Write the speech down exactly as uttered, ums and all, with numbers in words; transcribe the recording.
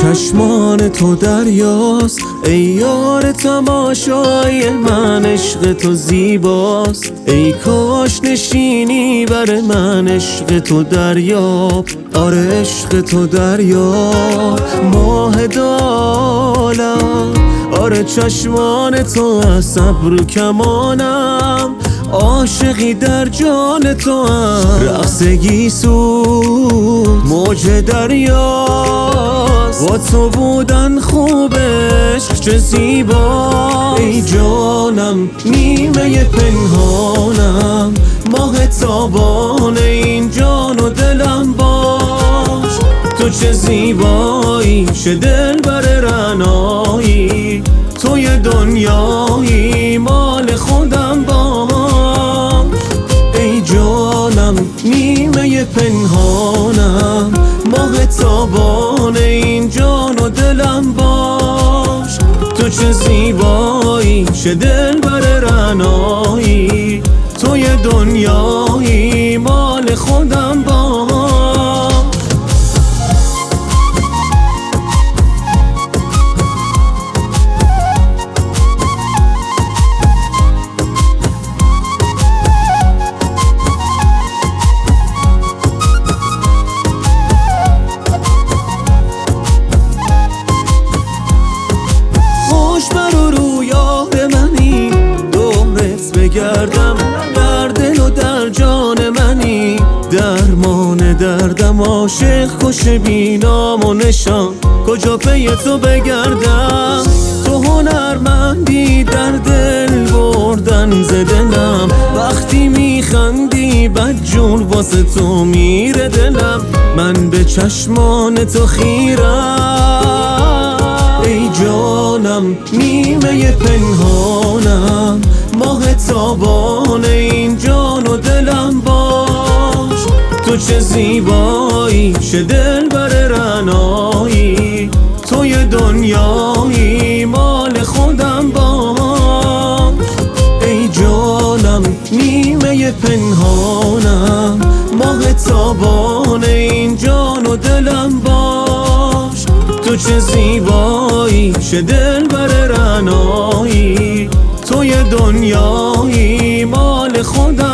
چشمان تو دریاست ای یار تماشای من، عشق تو زیباست ای کاش نشینی بر من، عشق تو دریاب، آره عشق تو دریاب. ماه دالم آره چشمان تو از صبر و کمانم، عاشقی در جان تو هم رقصگی سود موج دریاست، با تو بودن خوب عشق چه زیبا. ای جانم نیمه پنهانم، ماه تابان این جان و دلم باش. تو چه زیبایی چه دل بر رعنایی، توی دنیایی مال خودم باش. ای جانم نیمه پنهانم، ماه تابان این جان و دلم باش. تو چه زیبایی چه دل بر رعنایی، توی دنیایی مال خودم باش. بگردم در دل و در جان منی، درمان دردم عاشق کش بینام و نشان، کجا پی تو بگردم. تو هنرمندی در دل بردن ز دلم، وقتی میخندی بدجور واسه تو میره دلم. من به چشمان تو خیرم ای جانم نیمه پنهانم، ماه تابان این جان و دلم باش. تو چه زیبایی چه دل بر رعنایی، توی دنیایی مال خودم باش. ای جانم نیمه پنهانم، ماه تابان این جان و دلم باش. تو چه زیبایی چه دل بر رعنایی، توی دنیایی مال خودم